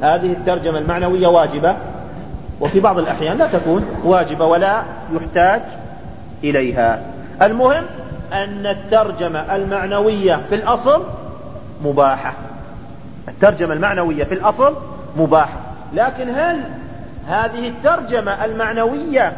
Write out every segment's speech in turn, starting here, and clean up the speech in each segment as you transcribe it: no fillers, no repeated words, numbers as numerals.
هذه الترجمة المعنوية واجبة، وفي بعض الأحيان لا تكون واجبة ولا يحتاج إليها. المهم أن الترجمة المعنوية في الأصل مباحة. الترجمة المعنوية في الأصل مباحة، لكن هل هذه الترجمة المعنوية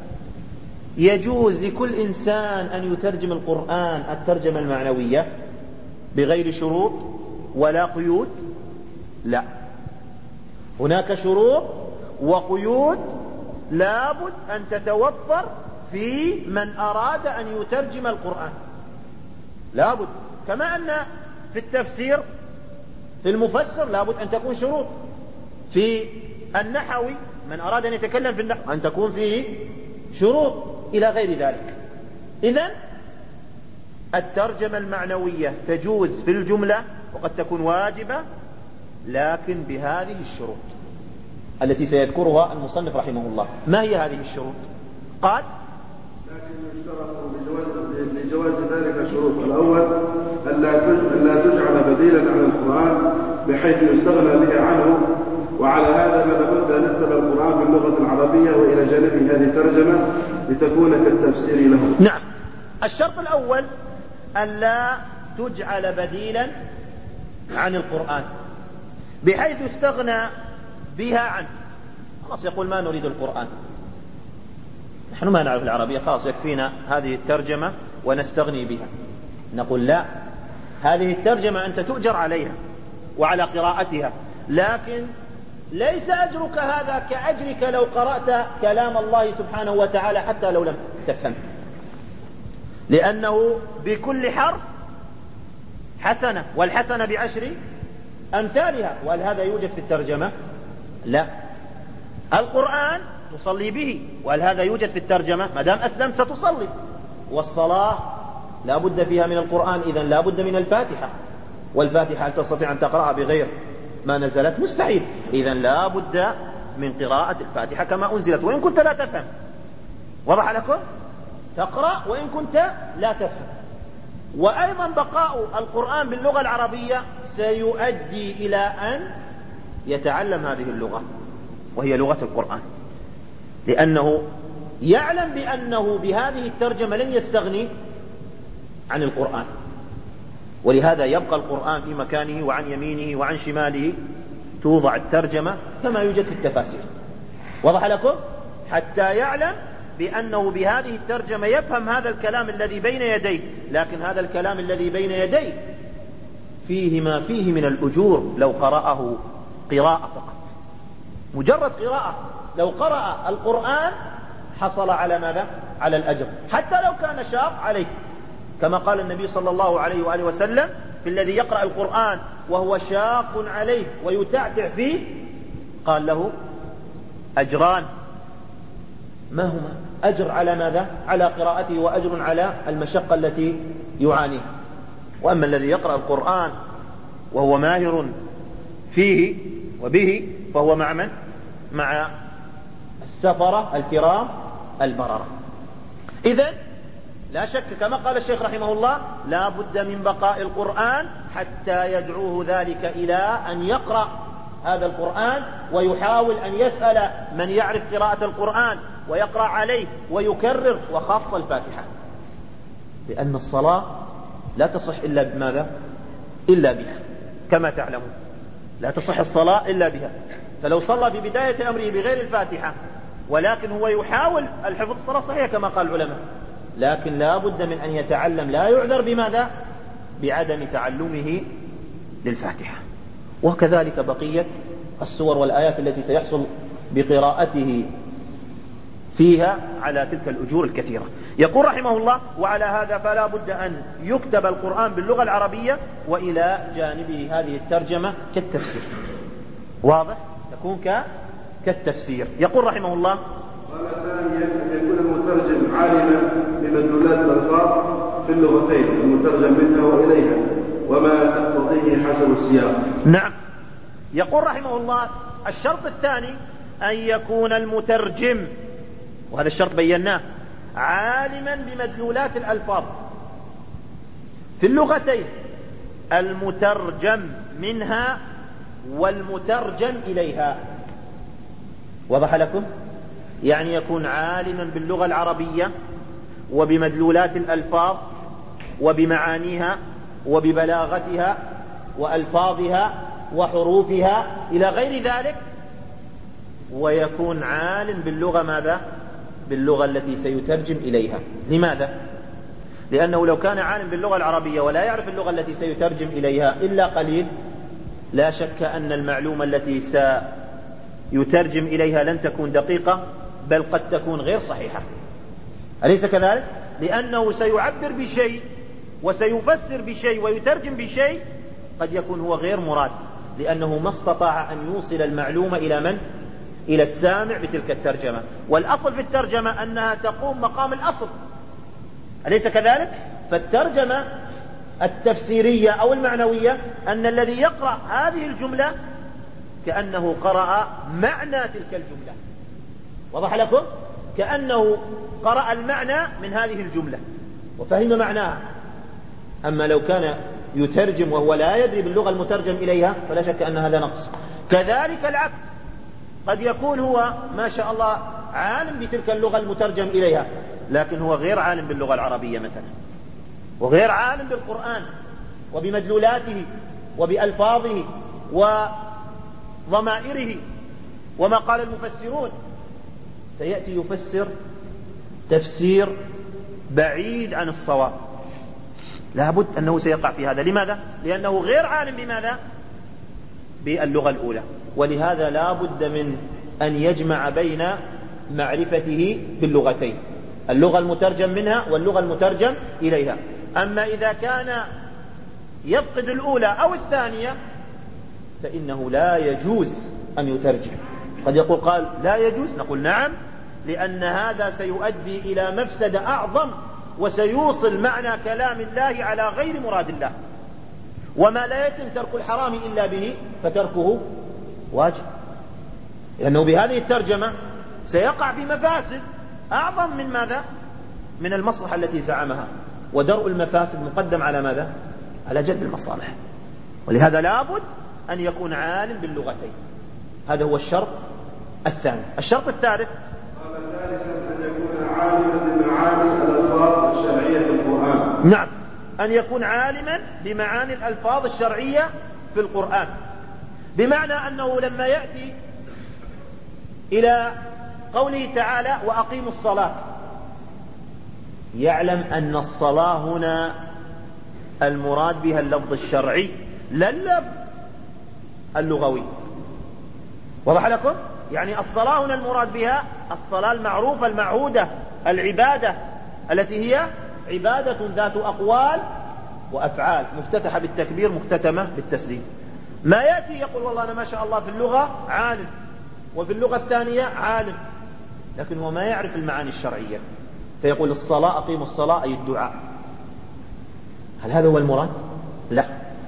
يجوز لكل إنسان أن يترجم القرآن الترجمة المعنوية بغير شروط ولا قيود؟ لا، هناك شروط وقيود لابد أن تتوفر في من أراد أن يترجم القرآن، لابد. كما أن في التفسير في المفسر لابد أن تكون شروط، في النحوي من أراد أن يتكلم في النحو أن تكون فيه شروط إلى غير ذلك. إذن الترجمة المعنوية تجوز في الجملة وقد تكون واجبة، لكن بهذه الشروط التي سيذكرها المصنف رحمه الله. ما هي هذه الشروط؟ قال: لكن يشترط لجواز ذلك شروط. الأول أن لا تجعل بديلا عن القرآن بحيث يستغنى به عنه، وعلى هذا فلا بد أن نكتب القرآن باللغة العربية وإلى جانبه هذه الترجمة لتكون كالتفسير له. نعم، الشرط الأول أن لا تجعل بديلا عن القرآن بحيث يستغنى بها عنه. خلاص يقول ما نريد القرآن، نحن ما نعرف العربية، خلاص يكفينا هذه الترجمة ونستغني بها. نقول لا، هذه الترجمة أنت تؤجر عليها وعلى قراءتها، لكن ليس أجرك هذا كأجرك لو قرأت كلام الله سبحانه وتعالى حتى لو لم تفهم، لأنه بكل حرف حسنة، والحسنة بعشر أمثالها. وهل هذا يوجد في الترجمة؟ لا. القرآن تصلي به، وهل هذا يوجد في الترجمة؟ ما دام أسلمت ستصلي. والصلاة لا بد فيها من القرآن، إذن لا بد من الفاتحة، والفاتحة هل تستطيع أن تقرأها بغير ما نزلت؟ مستحيل. إذن لا بد من قراءة الفاتحة كما أنزلت وإن كنت لا تفهم. وضح لكم؟ تقرأ وإن كنت لا تفهم. وأيضا بقاء القرآن باللغة العربية سيؤدي إلى أن يتعلم هذه اللغة وهي لغة القرآن، لأنه يعلم بأنه بهذه الترجمة لن يستغني عن القرآن، ولهذا يبقى القرآن في مكانه وعن يمينه وعن شماله توضع الترجمة كما يوجد في التفاسير. وضح لكم؟ حتى يعلم بأنه بهذه الترجمة يفهم هذا الكلام الذي بين يديه، لكن هذا الكلام الذي بين يديه فيه ما فيه من الأجور لو قرأه قراءة فقط، مجرد قراءة. لو قرأ القرآن حصل على ماذا؟ على الأجر، حتى لو كان شاق عليه، كما قال النبي صلى الله عليه وآله وسلم في الذي يقرأ القرآن وهو شاق عليه ويتعتع فيه، قال له أجران. ما هما؟ أجر على ماذا؟ على قراءته، وأجر على المشقة التي يعانيها. وأما الذي يقرأ القرآن وهو ماهر فيه وبه فهو مع من؟ مع السفرة الكرام البررة. إذن لا شك كما قال الشيخ رحمه الله لا بد من بقاء القرآن حتى يدعوه ذلك إلى أن يقرأ هذا القرآن ويحاول أن يسأل من يعرف قراءة القرآن ويقرأ عليه ويكرر، وخاصة الفاتحة، لأن الصلاة لا تصح إلا بماذا؟ إلا بها، كما تعلمون لا تصح الصلاة إلا بها. فلو صلى في بداية أمره بغير الفاتحة ولكن هو يحاول الحفظ، الصلاة صحيحة كما قال العلماء، لكن لا بد من أن يتعلم، لا يعذر بماذا؟ بعدم تعلمه للفاتحة. وكذلك بقية السور والآيات التي سيحصل بقراءته فيها على تلك الأجور الكثيرة. يقول رحمه الله: وعلى هذا فلا بد أن يكتب القرآن باللغة العربية وإلى جانبه هذه الترجمة كالتفسير. واضح؟ تكون كالتفسير. يقول رحمه الله: قال ثانيا أن يكون المترجم عالما بمدلولات الألفاظ في اللغتين المترجم منها وإليها وما تقتضيه حسب السياق. نعم. يقول رحمه الله: الشرط الثاني أن يكون المترجم، وهذا الشرط بيناه، عالما بمدلولات الألفاظ في اللغتين المترجم منها والمترجم إليها. وضح لكم؟ يعني يكون عالما باللغة العربية وبمدلولات الألفاظ وبمعانيها وببلاغتها وألفاظها وحروفها إلى غير ذلك، ويكون عالم باللغة ماذا؟ باللغة التي سيترجم إليها. لماذا؟ لأنه لو كان عالم باللغة العربية ولا يعرف اللغة التي سيترجم إليها إلا قليل، لا شك أن المعلومة التي سيترجم إليها لن تكون دقيقة، بل قد تكون غير صحيحة. أليس كذلك؟ لأنه سيعبر بشيء وسيفسر بشيء ويترجم بشيء قد يكون هو غير مراد، لأنه ما استطاع أن يوصل المعلومة إلى من؟ إلى السامع بتلك الترجمة. والأصل في الترجمة أنها تقوم مقام الأصل، أليس كذلك؟ فالترجمة التفسيرية أو المعنوية أن الذي يقرأ هذه الجملة كأنه قرأ معنى تلك الجملة. وضح لكم؟ كأنه قرأ المعنى من هذه الجملة وفهم معناها. أما لو كان يترجم وهو لا يدري باللغة المترجم إليها فلا شك أن هذا نقص. كذلك العكس، قد يكون هو ما شاء الله عالم بتلك اللغة المترجم إليها، لكن هو غير عالم باللغة العربية مثلا، وغير عالم بالقرآن وبمدلولاته وبألفاظه وضمائره وما قال المفسرون، فيأتي يفسر تفسير بعيد عن الصواب. لابد أنه سيقع في هذا. لماذا؟ لأنه غير عالم بماذا؟ باللغة الأولى. ولهذا لا بد من أن يجمع بين معرفته باللغتين، اللغة المترجم منها واللغة المترجم إليها. أما إذا كان يفقد الأولى أو الثانية فإنه لا يجوز أن يترجم. قد يقول قال لا يجوز، نقول نعم، لأن هذا سيؤدي إلى مفسدة أعظم، وسيوصل معنى كلام الله على غير مراد الله. وما لا يتم ترك الحرام إلا به فتركه واجب، لأنه بهذه الترجمة سيقع في مفاسد أعظم من ماذا؟ من المصلحة التي زعمها. ودرء المفاسد مقدم على ماذا؟ على جلب المصالح. ولهذا لابد أن يكون عالم باللغتين. هذا هو الشرط الثاني. الشرط الثالث أن يكون عالما بمعاني الألفاظ الشرعية في القرآن. نعم، أن يكون عالما بمعاني الألفاظ الشرعية في القرآن، بمعنى أنه لما يأتي إلى قوله تعالى وأقيموا الصلاة، يعلم أن الصلاة هنا المراد بها اللفظ الشرعي لا اللفظ اللغوي. وضح لكم؟ يعني الصلاة هنا المراد بها الصلاة المعروفة المعهودة، العبادة التي هي عبادة ذات أقوال وأفعال، مفتتحة بالتكبير مختتمة بالتسليم. ما يأتي يقول والله أنا ما شاء الله في اللغة عالم وفي اللغة الثانية عالم، لكن هو ما يعرف المعاني الشرعية، فيقول الصلاة أقيموا الصلاة أي الدعاء. هل هذا هو المراد؟ لا.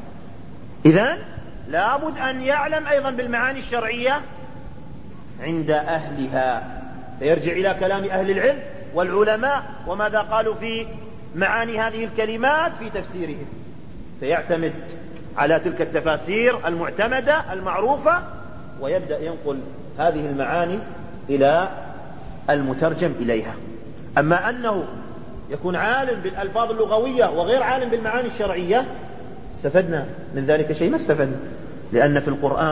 إذن لابد أن يعلم أيضا بالمعاني الشرعية عند أهلها، فيرجع إلى كلام أهل العلم والعلماء وماذا قالوا في معاني هذه الكلمات في تفسيرهم، فيعتمد على تلك التفاسير المعتمدة المعروفة ويبدأ ينقل هذه المعاني إلى المترجم إليها. أما أنه يكون عالم بالألفاظ اللغوية وغير عالم بالمعاني الشرعية، استفدنا من ذلك شيء؟ ما استفدنا، لأن في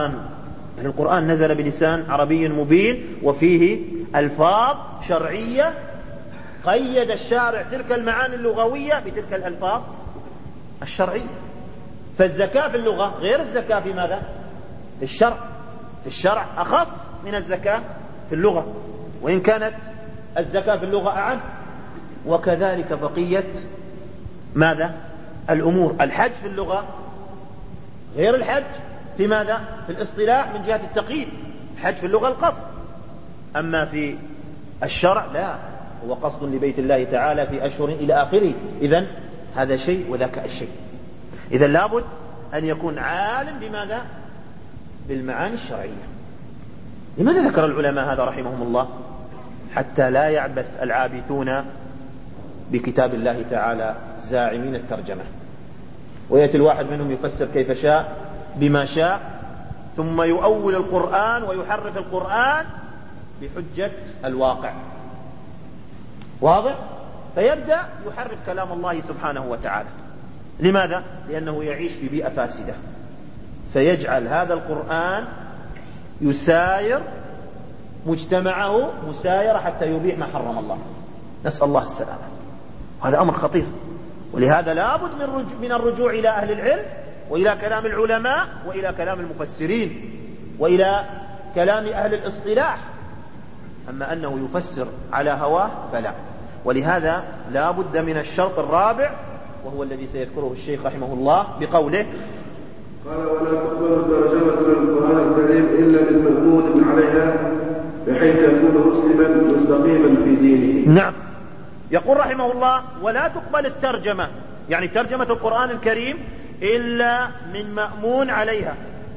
القرآن نزل بلسان عربي مبين وفيه ألفاظ شرعية قيد الشارع تلك المعاني اللغوية بتلك الألفاظ الشرعية. فالزكاة في اللغة غير الزكاة في ماذا؟ في الشرع. في الشرع أخص من الزكاة في اللغة، وإن كانت الزكاة في اللغة أعم. وكذلك بقية ماذا؟ الأمور. الحج في اللغة غير الحج في ماذا؟ في الاصطلاح من جهة التقييد. الحج في اللغة القصد، أما في الشرع لا، هو قصد لبيت الله تعالى في أشهر إلى آخره. إذن هذا شيء وذاك الشيء. إذن لابد أن يكون عالم بماذا؟ بالمعاني الشرعية. لماذا ذكر العلماء هذا رحمهم الله؟ حتى لا يعبث العابثون بكتاب الله تعالى زاعمين الترجمة، ويأتي الواحد منهم يفسر كيف شاء بما شاء، ثم يؤول القرآن ويحرف القرآن بحجة الواقع. واضح؟ فيبدأ يحرف كلام الله سبحانه وتعالى. لماذا؟ لأنه يعيش في بيئة فاسدة، فيجعل هذا القرآن يساير مجتمعه مسايرة حتى يبيح ما حرم الله. نسأل الله السلامة. هذا أمر خطير، ولهذا لابد من الرجوع إلى أهل العلم وإلى كلام العلماء وإلى كلام المفسرين وإلى كلام أهل الاصطلاح. أما أنه يفسر على هواه فلا. ولهذا لا بد من الشرط الرابع، وهو الذي سيذكره الشيخ رحمه الله بقوله: قال: ولا تقبل ترجمة القرآن الكريم إلا بالمأمون عليها بحيث يكون مسلما مستقيما في دينه. نعم، يقول رحمه الله: ولا تقبل الترجمة، يعني ترجمة القرآن الكريم، إلا من مأمون عليها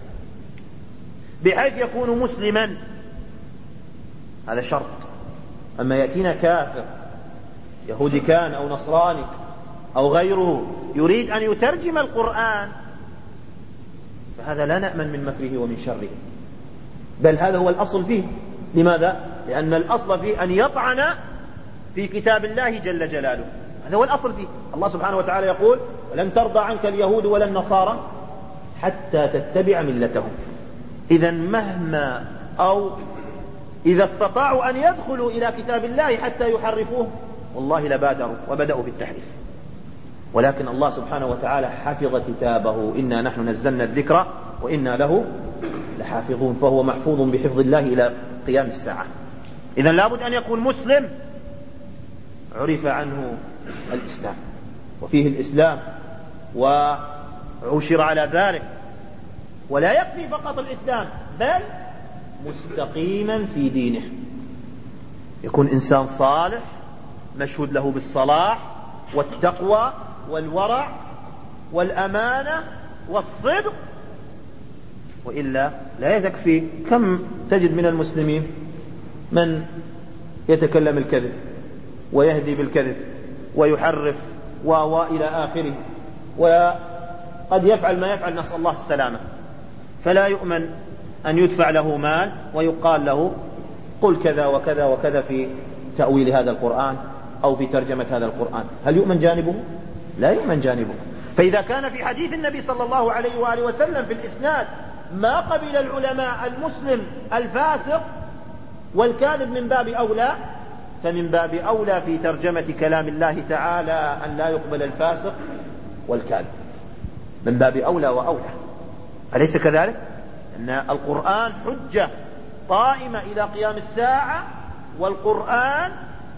بحيث يكون مسلما. هذا شرط. أما يأتينا كافر يهودي كان أو نصراني أو غيره يريد أن يترجم القرآن، فهذا لا نأمن من مكره ومن شره، بل هذا هو الأصل فيه. لماذا؟ لأن الأصل فيه أن يطعن في كتاب الله جل جلاله. هذا هو الأصل فيه. الله سبحانه وتعالى يقول: ولن ترضى عنك اليهود ولا النصارى حتى تتبع ملتهم. إذا مهما أو إذا استطاعوا أن يدخلوا إلى كتاب الله حتى يحرفوه والله لبادروا وبدأوا بالتحريف. ولكن الله سبحانه وتعالى حفظ كتابه: إنا نحن نزلنا الذكر وإنا له لحافظون، فهو محفوظ بحفظ الله إلى قيام الساعة. إذن لابد أن يكون مسلم عرف عنه الإسلام وفيه الإسلام وعشر على ذلك، ولا يكفي فقط الإسلام بل مستقيما في دينه، يكون إنسان صالح مشهود له بالصلاح والتقوى والورع والأمانة والصدق، وإلا لا يكفي. كم تجد من المسلمين من يتكلم الكذب ويهدي بالكذب ويحرف إلى آخره، وقد يفعل ما يفعل، نسأل الله السلامة. فلا يؤمن أن يدفع له مال ويقال له: قل كذا وكذا وكذا في تأويل هذا القرآن أو في ترجمة هذا القرآن. هل يؤمن جانبه؟ لا يؤمن جانبه. فإذا كان في حديث النبي صلى الله عليه وآله وسلم في الإسناد ما قبل العلماء المسلم الفاسق والكاذب من باب أولى، فمن باب أولى في ترجمة كلام الله تعالى أن لا يقبل الفاسق والكاذب، من باب أولى وأولى. أليس كذلك؟ أن القرآن حجة قائمة إلى قيام الساعة، والقرآن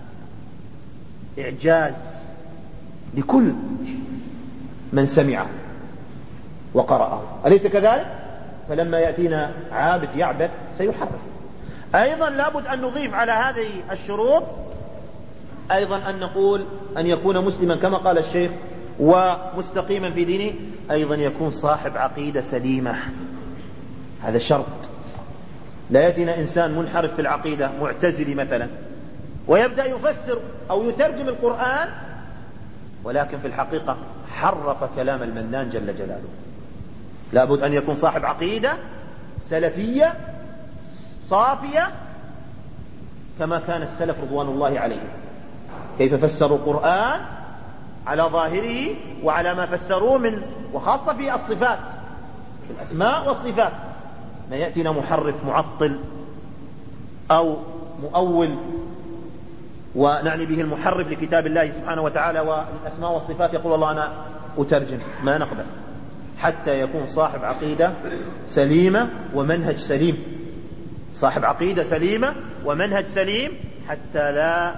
إعجاز لكل من سمعه وقرأه. أليس كذلك؟ فلما يأتينا عابد يعبث سيحرف. أيضا لابد أن نضيف على هذه الشروط أيضا أن نقول أن يكون مسلما كما قال الشيخ ومستقيما في دينه، أيضا يكون صاحب عقيدة سليمة. هذا شرط. لا يأتينا إنسان منحرف في العقيدة معتزلي مثلا ويبدأ يفسر أو يترجم القرآن، ولكن في الحقيقة حرف كلام المنان جل جلاله. لابد أن يكون صاحب عقيدة سلفية صافية كما كان السلف رضوان الله عليهم، كيف فسروا القرآن على ظاهره وعلى ما فسروه من، وخاصة في الصفات، في الأسماء والصفات. ما يأتينا محرف معطل أو مؤول، ونعني به المحرف لكتاب الله سبحانه وتعالى والأسماء والصفات، يقول والله أنا أترجم، ما نقبل حتى يكون صاحب عقيدة سليمة ومنهج سليم. صاحب عقيدة سليمة ومنهج سليم حتى لا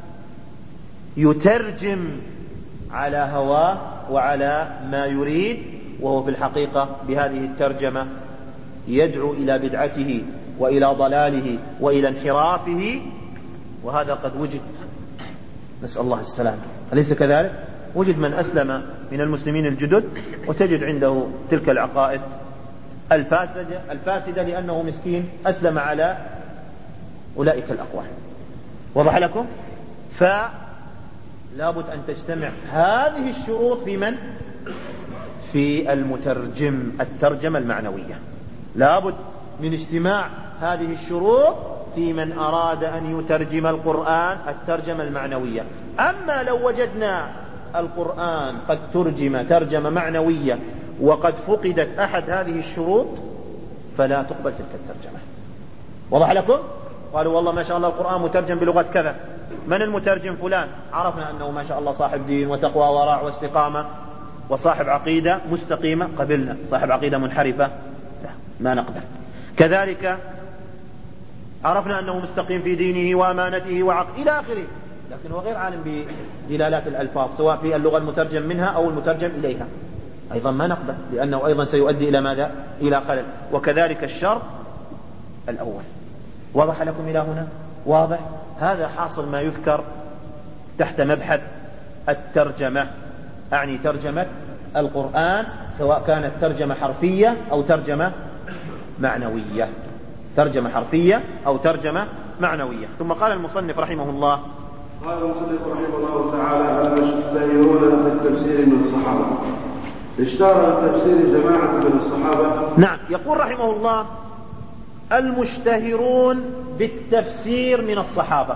يترجم على هواه وعلى ما يريد، وهو في الحقيقة بهذه الترجمة يدعو إلى بدعته وإلى ضلاله وإلى انحرافه، وهذا قد وجد، نسأل الله السلامة. أليس كذلك؟ وجد من أسلم من المسلمين الجدد وتجد عنده تلك العقائد الفاسدة لأنه مسكين أسلم على أولئك الأقوال. وضح لكم؟ فلا بد أن تجتمع هذه الشروط في من؟ في المترجم، الترجمة المعنوية. لابد من اجتماع هذه الشروط في من أراد أن يترجم القرآن الترجمة المعنوية. أما لو وجدنا القرآن قد ترجم ترجمة معنوية وقد فقدت أحد هذه الشروط فلا تقبل تلك الترجمة. وضح لكم؟ قالوا والله ما شاء الله القرآن مترجم بلغة كذا، من المترجم؟ فلان، عرفنا أنه ما شاء الله صاحب دين وتقوى ورع واستقامة وصاحب عقيدة مستقيمة، قبلنا. صاحب عقيدة منحرفة لا، ما نقبل. كذلك عرفنا أنه مستقيم في دينه وأمانته إلى آخره، لكن هو غير عالم بدلالات الألفاظ سواء في اللغة المترجم منها أو المترجم إليها، أيضا ما نقبل، لأنه أيضا سيؤدي إلى ماذا؟ إلى خلل. وكذلك الشرط الأول. وضح لكم إلى هنا؟ واضح؟ هذا حاصل ما يذكر تحت مبحث الترجمة، أعني ترجمة القرآن، سواء كانت ترجمة حرفية أو ترجمة معنوية. ترجمة حرفية أو ترجمة معنوية. ثم قال المصنف رحمه الله: قال المصنف رحمه الله تعالى: المشتهرون في التفسير من الصحابة. اشتهر التفسير جماعة من الصحابة. نعم، يقول رحمه الله: المشتهرون بالتفسير من الصحابة.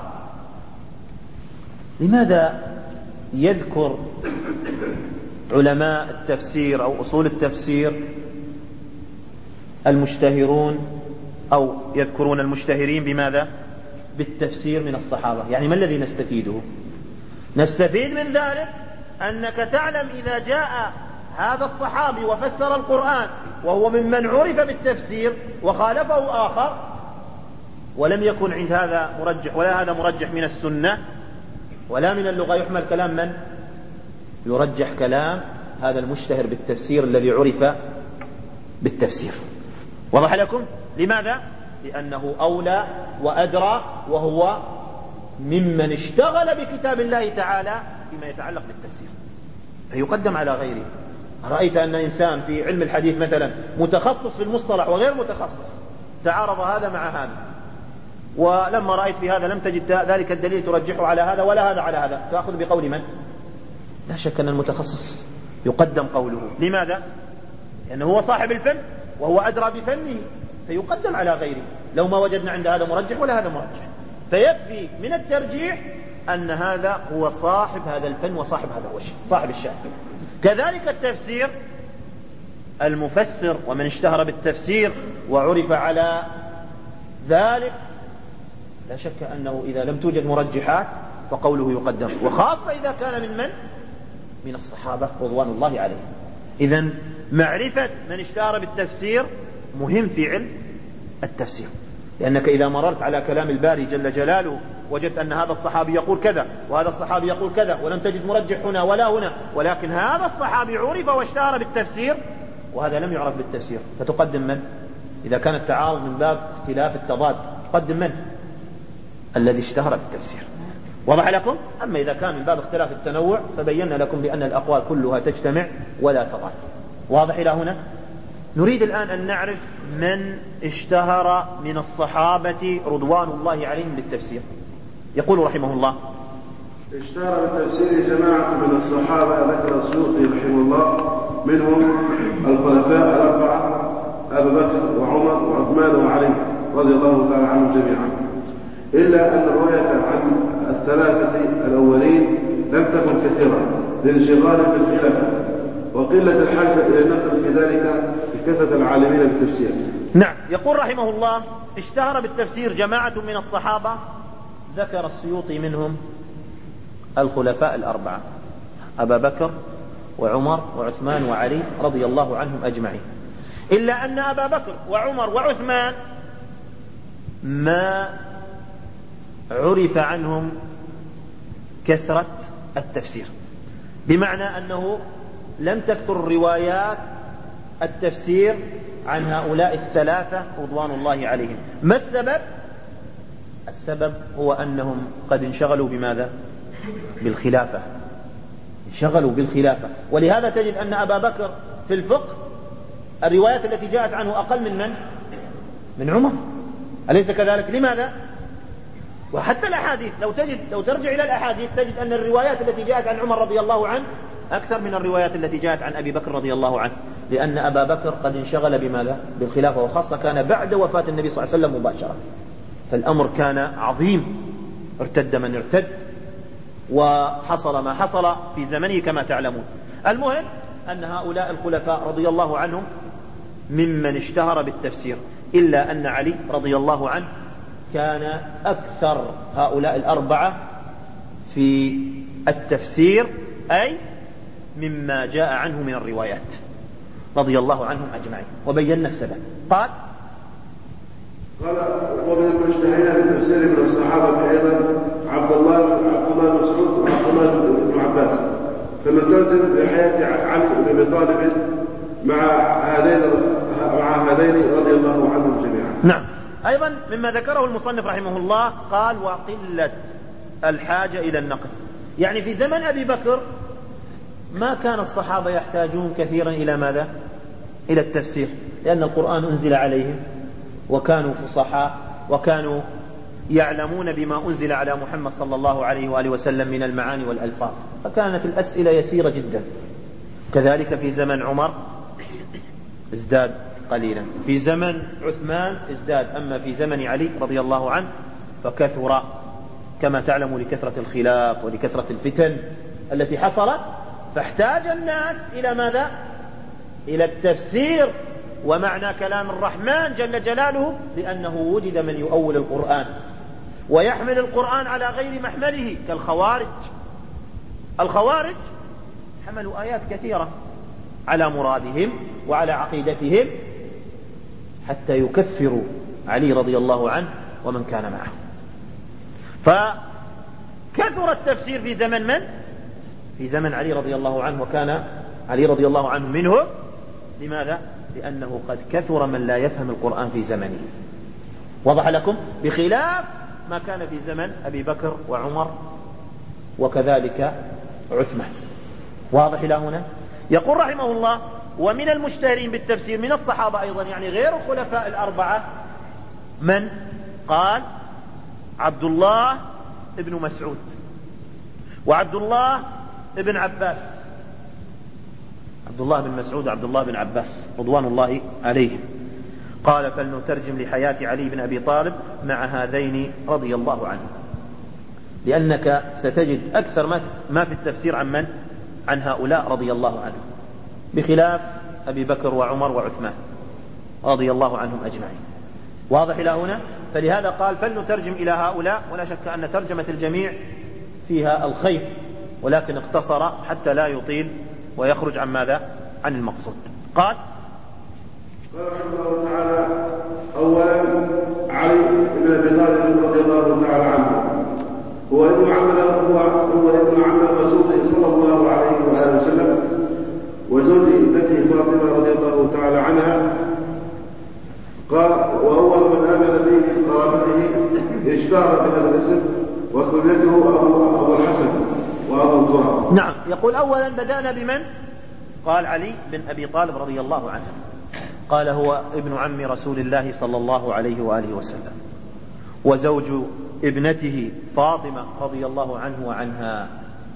لماذا يذكر علماء التفسير أو أصول التفسير المشتهرون أو يذكرون المشتهرين بماذا؟ بالتفسير من الصحابة. يعني ما الذي نستفيده؟ نستفيد من ذلك أنك تعلم إذا جاء هذا الصحابي وفسر القرآن وهو ممن عرف بالتفسير وخالفه آخر ولم يكن عند هذا مرجح ولا هذا مرجح من السنة ولا من اللغة، يحمل كلام من؟ يرجح كلام هذا المشتهر بالتفسير الذي عرف بالتفسير. وضح لكم؟ لماذا؟ لأنه أولى وأدرى وهو ممن اشتغل بكتاب الله تعالى فيما يتعلق بالتفسير، فيقدم على غيره. رأيت أن إنسان في علم الحديث مثلا متخصص في المصطلح وغير متخصص، تعارض هذا مع هذا، ولما رأيت في هذا لم تجد ذلك الدليل ترجحه على هذا ولا هذا على هذا، تأخذ بقول من؟ لا شك أن المتخصص يقدم قوله. لماذا؟ لأنه هو صاحب الفن وهو أدرى بفنه، فيقدم على غيره لو ما وجدنا عند هذا مرجح ولا هذا مرجح. فيكفي من الترجيح أن هذا هو صاحب هذا الفن وصاحب هذا الوجه، صاحب الشأن. كذلك التفسير، المفسر ومن اشتهر بالتفسير وعرف على ذلك لا شك أنه إذا لم توجد مرجحات فقوله يقدم، وخاصة إذا كان من من الصحابة رضوان الله عليهم. إذن معرفة من اشتهر بالتفسير مهم في علم التفسير، لأنك إذا مررت على كلام الباري جل جلاله وجدت أن هذا الصحابي يقول كذا وهذا الصحابي يقول كذا ولم تجد مرجح هنا ولا هنا، ولكن هذا الصحابي عرف واشتهر بالتفسير وهذا لم يعرف بالتفسير، فتقدم من؟ إذا كان التعارض من باب اختلاف التضاد تقدم من؟ الذي اشتهر بالتفسير. وضح لكم؟ أما إذا كان من باب اختلاف التنوع فبينا لكم بأن الأقوال كلها تجتمع ولا تضاد. واضح إلى هنا؟ نريد الآن أن نعرف من اشتهر من الصحابة رضوان الله عليهم بالتفسير. يقول رحمه الله: اشتهر بالتفسير جماعة من الصحابة. ذكر السيوطي رحمه الله منهم الخلفاء الأربعة أبو بكر وعمر وعثمان وعلي رضي الله تعالى عنهم جميعا، إلا أن الرواية عن الثلاثة الأولين لم تكن كثيرة لانشغال بالخلافة وقلة الحاجة إلى النقل في ذلك بكثرة العالمين بالتفسير. نعم، يقول رحمه الله: اشتهر بالتفسير جماعة من الصحابة. ذكر السيوطي منهم الخلفاء الأربعة أبا بكر وعمر وعثمان وعلي رضي الله عنهم أجمعين، إلا أن أبا بكر وعمر وعثمان ما عرف عنهم كثرة التفسير، بمعنى أنه لم تكثر روايات التفسير عن هؤلاء الثلاثة رضوان الله عليهم. ما السبب؟ السبب هو أنهم قد انشغلوا بماذا؟ بالخلافة، انشغلوا بالخلافة. ولهذا تجد أن أبا بكر في الفقه الروايات التي جاءت عنه أقل من من عمر، أليس كذلك؟ لماذا؟ وحتى الأحاديث لو ترجع إلى الأحاديث تجد أن الروايات التي جاءت عن عمر رضي الله عنه أكثر من الروايات التي جاءت عن أبي بكر رضي الله عنه. لأن أبا بكر قد انشغل بماذا؟ بالخلافة، وخاصة كان بعد وفاة النبي صلى الله عليه وسلم مباشرة، فالأمر كان عظيم، ارتد من ارتد، وحصل ما حصل في زمنه كما تعلمون. المهم أن هؤلاء الخلفاء رضي الله عنهم ممن اشتهر بالتفسير، إلا أن علي رضي الله عنه كان أكثر هؤلاء الأربعة في التفسير، أي مما جاء عنه من الروايات رضي الله عنهم أجمعين، وبينا السبب. قال ومن المجتهدين بالتفسير من الصحابة أيضا عبد الله بن مسعود وعبد الله بن عباس، فنترجم بحياة علي بن أبي طالب مع هذين رضي الله عنهم جميعا. نعم. أيضا مما ذكره المصنف رحمه الله قال وقلة الحاجة إلى النقل، يعني في زمن أبي بكر ما كان الصحابة يحتاجون كثيرا إلى ماذا؟ إلى التفسير، لأن القرآن أنزل عليهم وكانوا فصحاء وكانوا يعلمون بما أنزل على محمد صلى الله عليه وآله وسلم من المعاني والألفاظ، فكانت الأسئلة يسيرة جدا. كذلك في زمن عمر ازداد قليلا، في زمن عثمان ازداد، أما في زمن علي رضي الله عنه فكثر كما تعلم لكثرة الخلاف ولكثرة الفتن التي حصلت، فاحتاج الناس إلى ماذا؟ إلى التفسير ومعنى كلام الرحمن جل جلاله، لأنه وجد من يؤول القرآن ويحمل القرآن على غير محمله كالخوارج. الخوارج حملوا آيات كثيرة على مرادهم وعلى عقيدتهم حتى يكفروا علي رضي الله عنه ومن كان معه. فكثر التفسير في زمن من؟ في زمن علي رضي الله عنه، وكان علي رضي الله عنه منهم. لماذا؟ لأنه قد كثر من لا يفهم القرآن في زمنه. وضح لكم؟ بخلاف ما كان في زمن أبي بكر وعمر وكذلك عثمان. واضح إلى هنا؟ يقول رحمه الله ومن المشتهرين بالتفسير من الصحابة أيضا، يعني غير الخلفاء الأربعة، من؟ قال عبد الله ابن مسعود وعبد الله ابن عباس، عبد الله بن مسعود وعبد الله بن عباس رضوان الله عليهم. قال فلنترجم لحياة علي بن أبي طالب مع هذين رضي الله عنه، لأنك ستجد أكثر ما في التفسير عن من؟ عن هؤلاء رضي الله عنهم، بخلاف أبي بكر وعمر وعثمان رضي الله عنهم أجمعين. واضح إلى هنا؟ فلهذا قال فلنترجم إلى هؤلاء، ولا شك أن ترجمة الجميع فيها الخير، ولكن اقتصر حتى لا يطيل ويخرج عن ماذا؟ عن المقصود. قال رحمه الله تعالى أولا علي بن أبي طالب رضي الله تعالى عنه هو ابن عم الرسول صلى الله عليه وآله وسلم وزوج ابنته فاطمة رضي الله تعالى عنها. قال وأول من آمن به من قرابته اشتهر بهذا الاسم وكنيته أبو الحسن وأبو تراب. نعم. يقول أولا بدأنا بمن؟ قال علي بن أبي طالب رضي الله عنه، قال هو ابن عم رسول الله صلى الله عليه وآله وسلم وزوج ابنته فاطمة رضي الله عنه وعنها.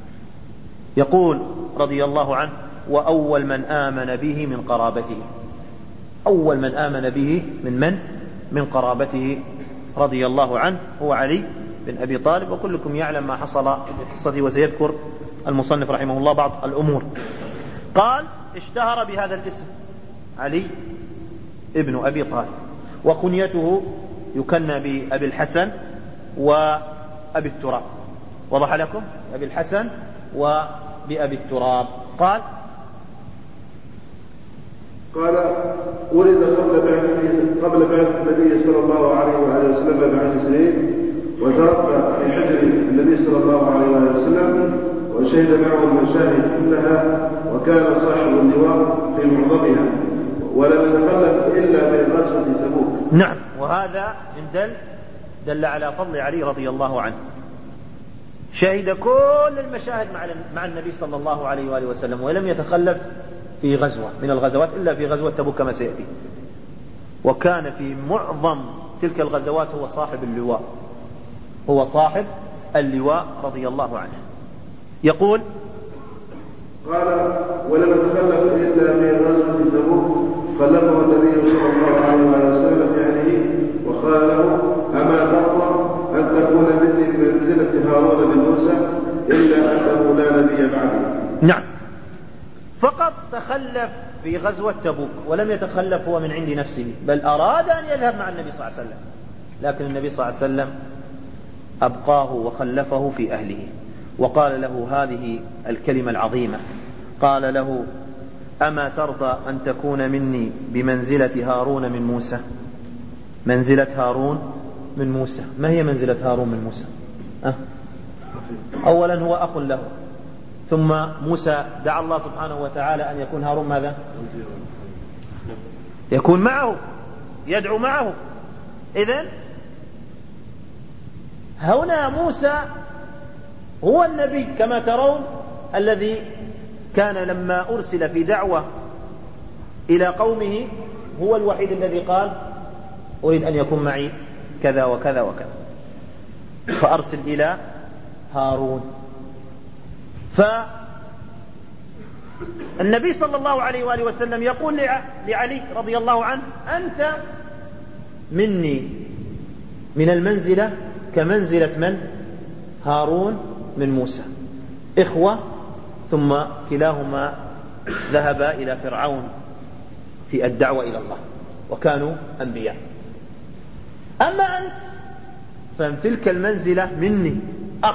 يقول رضي الله عنه وأول من آمن به من قرابته، أول من آمن به من قرابته رضي الله عنه هو علي بن أبي طالب، وكلكم يعلم ما حصل في قصته، وسيذكر المصنف رحمه الله بعض الأمور. قال اشتهر بهذا الاسم علي ابن أبي طالب، وكنيته يكنى بأبي الحسن وأبي التراب. وضح لكم؟ أبي الحسن وبأبي التراب. قال ولد قبل بعثة النبي صلى الله عليه وآله وسلم ب10 سنين، وتربى في حجر النبي صلى الله عليه وآله وسلم، وشهد معه المشاهد كلها، وكان صاحب اللواء في معظمها، ولم يتخلف إلا من غزوة تبوك. نعم. وهذا من دل على فضل علي رضي الله عنه، شهد كل المشاهد مع النبي صلى الله عليه وآله وسلم، ولم يتخلف في غزوة من الغزوات إلا في غزوة تبوك كما سيأتي، وكان في معظم تلك الغزوات هو صاحب اللواء رضي الله عنه. يقول قال ولم يتخلف إلا في غزوة تبوك وخلفه النبي صلى الله عليه وسلم بأهله وقال له أما ترضى أن تكون مني بمنزلة هارون بن موسى إلا أنه لا نبي بعده. نعم، فقط تخلف في غزوة تبوك ولم يتخلف هو من عند نفسه، بل أراد أن يذهب مع النبي صلى الله عليه وسلم، لكن النبي صلى الله عليه وسلم أبقاه وخلفه في أهله، وقال له هذه الكلمة العظيمة، قال له أما ترضى أن تكون مني بمنزلة هارون من موسى. منزلة هارون من موسى، ما هي منزلة هارون من موسى؟ أولا هو أخ له، ثم موسى دعا الله سبحانه وتعالى أن يكون هارون ماذا؟ يكون معه، يدعو معه. إذن هنا موسى هو النبي كما ترون الذي كان لما أرسل في دعوة إلى قومه هو الوحيد الذي قال أريد أن يكون معي كذا وكذا وكذا، فأرسل إلى هارون. فالنبي صلى الله عليه وآله وسلم يقول لعلي رضي الله عنه أنت مني من المنزلة كمنزلة من؟ هارون من موسى، إخوة، ثم كلاهما ذهبا إلى فرعون في الدعوة إلى الله وكانوا أنبياء. أما أنت فتلك المنزلة مني أخ،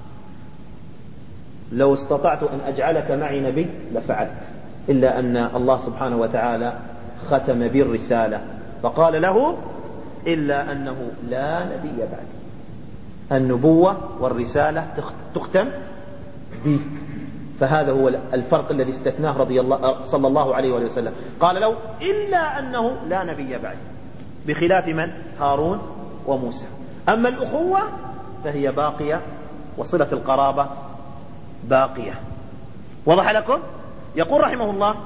لو استطعت أن أجعلك معي نبي لفعلت، إلا أن الله سبحانه وتعالى ختم بالرسالة فقال له إلا أنه لا نبي بعدي. النبوة والرسالة تختم به، فهذا هو الفرق الذي استثناه صلى الله عليه وسلم، قال له إلا أنه لا نبي بعدي، بخلاف من؟ هارون وموسى. أما الأخوة فهي باقية وصلة القرابة باقية. وضح لكم؟ يقول رحمه الله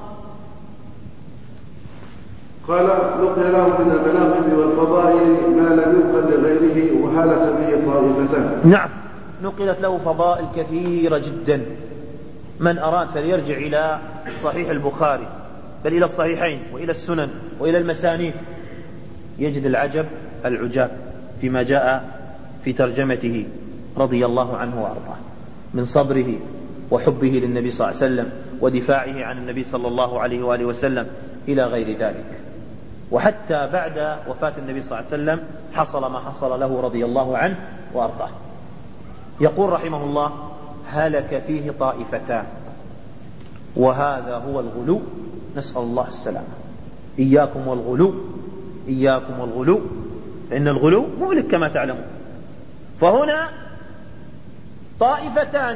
قال نقل له من المناقب والفضائل ما لم ينقل لغيره وهلك به طائفتان. نعم، نقلت له فضائل كثيرة جدا، من أراد فليرجع إلى صحيح البخاري بل إلى الصحيحين وإلى السنن وإلى المسانيد يجد العجب العجاب فيما جاء في ترجمته رضي الله عنه وأرضاه من صبره وحبه للنبي صلى الله عليه وسلم ودفاعه عن النبي صلى الله عليه وآله وسلم إلى غير ذلك. وحتى بعد وفاة النبي صلى الله عليه وسلم حصل ما حصل له رضي الله عنه وأرضاه. يقول رحمه الله هلك فيه طائفتان، وهذا هو الغلو، نسأل الله السلامة. إياكم والغلو، إياكم والغلو، فإن الغلو مهلك كما تعلمون. فهنا طائفتان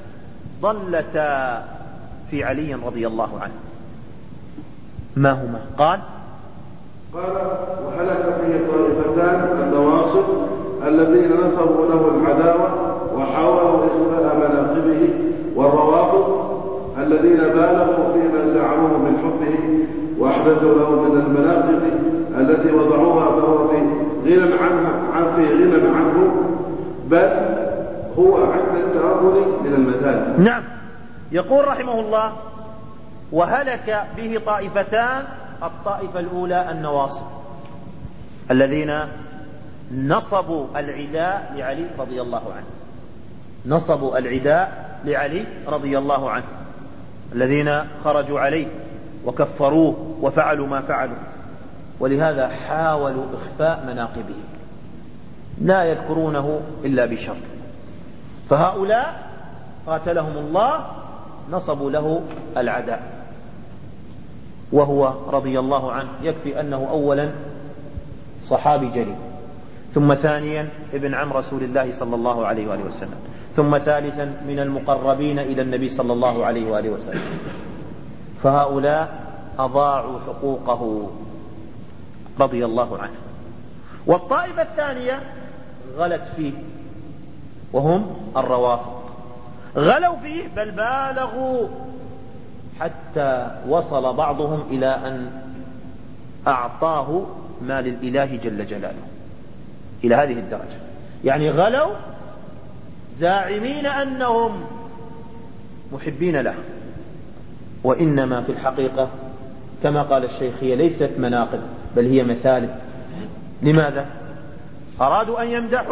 ضلتا في علي رضي الله عنه، ما هما؟ قال وهلك فيه طائفتان النواصب الذين نصبوا له العداوة وحاولوا إخفاء مناقبه، والروافض الذين بالغوا فيما زعموه من حبه وأحدثوا له من المناقب التي وضعوها فهو في غنى عنه بل هو عند التأمل من المثال. نعم، يقول رحمه الله وهلك به طائفتان. الطائفة الأولى النواصب الذين نصبوا العداء لعلي رضي الله عنه، نصبوا العداء لعلي رضي الله عنه، الذين خرجوا عليه وكفروه وفعلوا ما فعلوا، ولهذا حاولوا إخفاء مناقبه، لا يذكرونه إلا بشر. فهؤلاء قاتلهم الله نصبوا له العداء، وهو رضي الله عنه يكفي أنه أولا صحابي جليل، ثم ثانيا ابن عم رسول الله صلى الله عليه وآله وسلم، ثم ثالثا من المقربين إلى النبي صلى الله عليه وآله وسلم. فهؤلاء أضاعوا حقوقه رضي الله عنه. والطائفة الثانية غلت فيه وهم الروافض، غلوا فيه بل بالغوا حتى وصل بعضهم إلى أن أعطاه ما للإله جل جلاله، إلى هذه الدرجة. يعني غلوا زاعمين أنهم محبين له، وإنما في الحقيقة كما قال الشيخ هي ليست مناقب بل هي مثالب. لماذا؟ أرادوا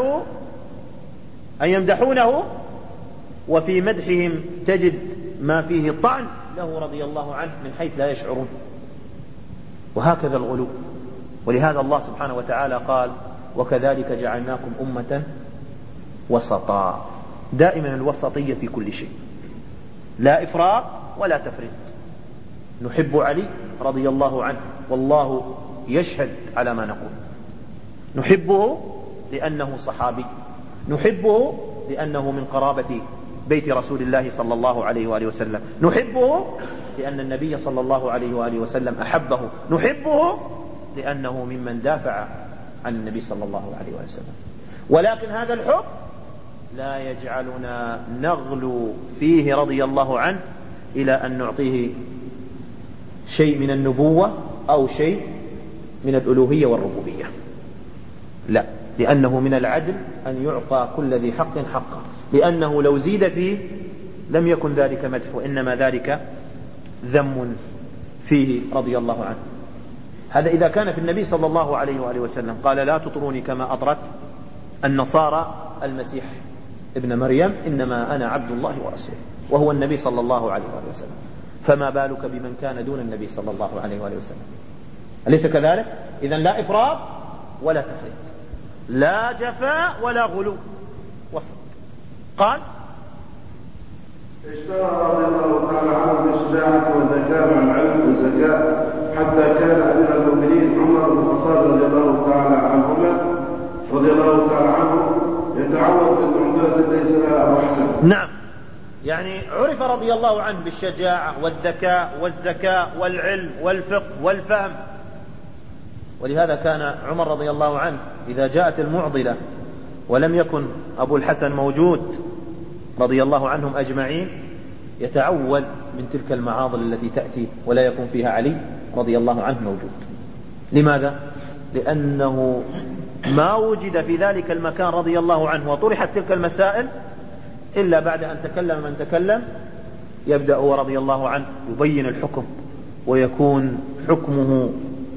أن يمدحونه وفي مدحهم تجد ما فيه طعن له رضي الله عنه من حيث لا يشعرون، وهكذا الغلو. ولهذا الله سبحانه وتعالى قال وكذلك جعلناكم أمة وسطا. دائما الوسطية في كل شيء، لا إفراط ولا تفريط. نحب علي رضي الله عنه والله يشهد على ما نقول. نحبه لأنه صحابي، نحبه لأنه من قرابة بيت رسول الله صلى الله عليه وآله وسلم، نحبه لأن النبي صلى الله عليه وآله وسلم أحبه، نحبه لأنه ممن دافع عن النبي صلى الله عليه وآله وسلم. ولكن هذا الحب لا يجعلنا نغلو فيه رضي الله عنه إلى أن نعطيه شيء من النبوة أو شيء من الألوهية والربوبية، لا، لأنه من العدل أن يعطى كل ذي حق حقه، لأنه لو زيد فيه لم يكن ذلك مدح وإنما ذلك ذم فيه رضي الله عنه. هذا إذا كان في النبي صلى الله عليه وآله وسلم قال لا تطروني كما أطرت النصارى المسيح ابن مريم، إنما أنا عبد الله ورسوله، وهو النبي صلى الله عليه وآله وسلم، فما بالك بمن كان دون النبي صلى الله عليه وآله وسلم؟ أليس كذلك؟ إذن لا إفراط ولا تفريط، لا جفاء ولا غلو، وسط. قال اشتهر رضي الله تعالى عنه بالشجاعة والذكاء مع العلم والزكاة، حتى كان أمير المؤمنين عمر بن الخطاب رضي الله تعالى عنهما يتعوذ بالمعضلة ليس لها أبو حسن. نعم، يعني عرف رضي الله عنه بالشجاعة والذكاء والزكاة والعلم والفقه والفهم. ولهذا كان عمر رضي الله عنه إذا جاءت المعضلة ولم يكن أبو الحسن موجود رضي الله عنهم أجمعين يتعوذ من تلك المعاضل التي تأتي ولا يكون فيها علي رضي الله عنه موجود. لماذا؟ لأنه ما وجد في ذلك المكان رضي الله عنه وطرحت تلك المسائل إلا بعد أن تكلم من تكلم يبدأ رضي الله عنه يبين الحكم، ويكون حكمه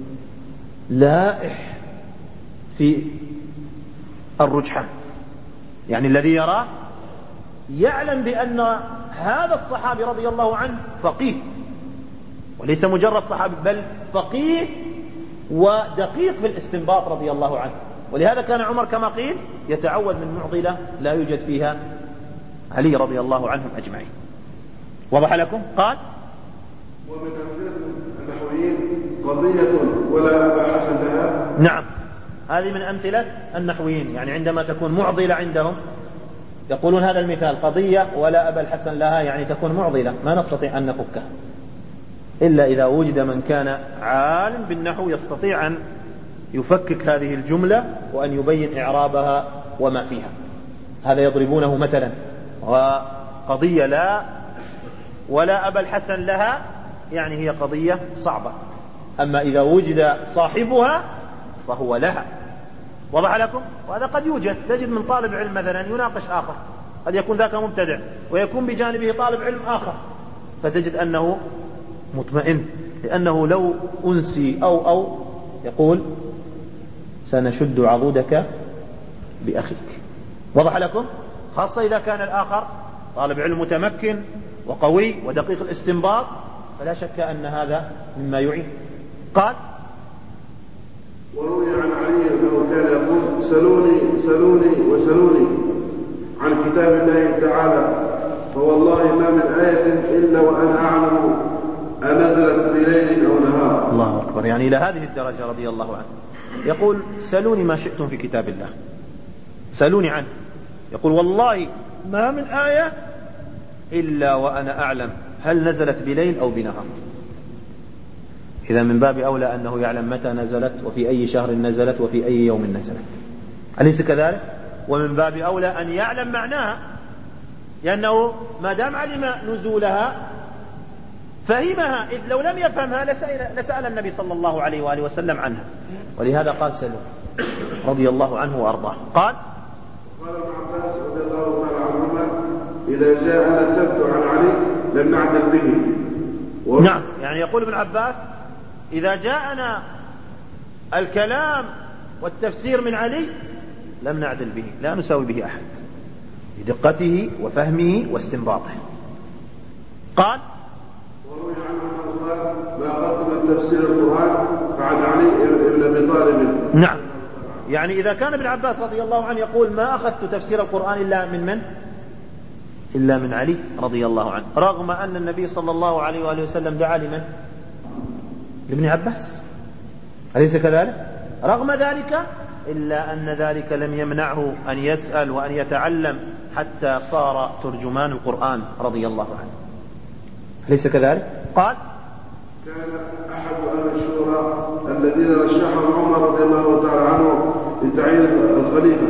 لائح في الرجحان، يعني الذي يراه يعلم بأن هذا الصحابي رضي الله عنه فقيه، وليس مجرد صحابي بل فقيه ودقيق في الاستنباط رضي الله عنه. ولهذا كان عمر كما قيل يتعوذ من معضلة لا يوجد فيها علي رضي الله عنهم أجمعين. وضح لكم؟ قال ومن أمثلة النحويين قضية ولا أبا حسن لها. نعم، هذه من أمثلة النحويين، يعني عندما تكون معضلة عندهم يقولون هذا المثال قضية ولا أبا الحسن لها، يعني تكون معضلة ما نستطيع أن نفكها إلا إذا وجد من كان عالم بالنحو يستطيع أن يفكك هذه الجملة وأن يبين إعرابها وما فيها. هذا يضربونه مثلا، وقضية لا ولا أبا الحسن لها يعني هي قضية صعبة، أما إذا وجد صاحبها فهو لها. وضع لكم؟ وهذا قد يوجد، تجد من طالب علم مثلا يناقش آخر، قد يكون ذاك مبتدع ويكون بجانبه طالب علم آخر، فتجد أنه مطمئن، لأنه لو أنسي أو يقول سنشد عضودك بأخيك. وضح لكم؟ خاصة إذا كان الآخر طالب علم متمكن وقوي ودقيق الاستنباط، فلا شك أن هذا مما يعين. قال وروي عن علي أنه كان يقول سلوني عن كتاب الله تعالى، فوالله ما من آية إلا وأنا أعلم أنزلت بليل أو نهار. الله أكبر، يعني إلى هذه الدرجة رضي الله عنه. يقول سلوني ما شئتم في كتاب الله، سلوني عنه. يقول والله ما من آية إلا وأنا أعلم هل نزلت بليل أو بنهار. إذا من باب أولى أنه يعلم متى نزلت وفي أي شهر نزلت وفي أي يوم نزلت، أليس كذلك؟ ومن باب أولى أن يعلم معناها، لأنه ما دام علم نزولها فهمها، إذ لو لم يفهمها لسأل النبي صلى الله عليه وآله وسلم عنها. ولهذا قال سلوا رضي الله عنه وأرضاه. قال ابن عباس رضي الله تعالى عنهما إذا جاءنا الثبت عن علي لم نعدل به. نعم، يعني يقول ابن عباس إذا جاءنا الكلام والتفسير من علي لم نعدل به، لا نساوي به أحد بدقته وفهمه واستنباطه. قال وروي عنه ما قدم تفسير القرآن بعد علي بن أبي طالب. نعم، يعني إذا كان ابن عباس رضي الله عنه يقول ما أخذت تفسير القرآن إلا من من؟ إلا من علي رضي الله عنه، رغم أن النبي صلى الله عليه وآله وسلم دعا لمن؟ لابن عباس، أليس كذلك؟ رغم ذلك إلا أن ذلك لم يمنعه أن يسأل وأن يتعلم حتى صار ترجمان القرآن رضي الله عنه، أليس كذلك؟ قال كان أحد أهل الشورى الذين رشحهم عمر رضي الله تعالى عنه لتعيين الخليفة،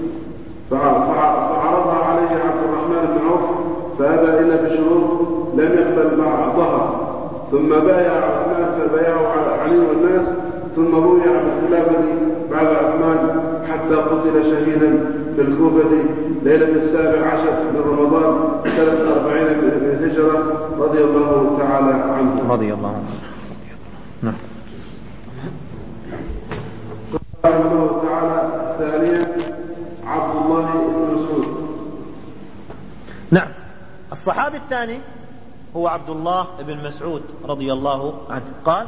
فعرضها عليه عبد الرحمن بن عوف فأبى إلا بشروط لم يقبل بعضها، ثم بايع عثمان فبايعوا علي والناس، ثم روي بالخلافة بعد عثمان حتى قتل شهيدا في الكوفة ليلة 17 من رمضان سنة 40 من الهجرة رضي الله تعالى عنه. رضي الله عنه. نعم. قال الله تعالى ثانيا عبد الله بن مسعود. نعم، الصحابي الثاني هو عبد الله بن مسعود رضي الله عنه. قال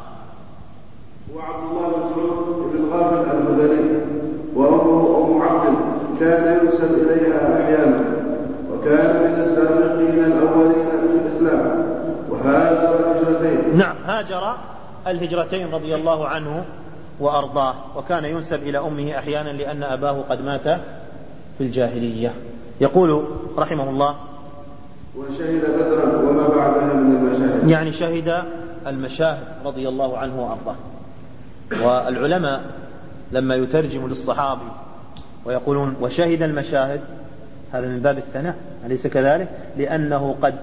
وعبد الله بن مسعود بن غافل المدني، وأمه أم عبد كان يرسل إليها أحيانا، وكان من السابقين الأولين في الإسلام، وهاجر الهجرتين. نعم، هاجر الهجرتين رضي الله عنه وأرضاه، وكان ينسب إلى أمه أحيانا لأن أباه قد مات في الجاهلية. يقول رحمه الله وشهد بدرا وما بعدها من المشاهد، يعني شهد المشاهد رضي الله عنه وأرضاه. والعلماء لما يترجموا للصحابي ويقولون وشهد المشاهد هذا من باب الثناء، أليس كذلك؟ لأنه قد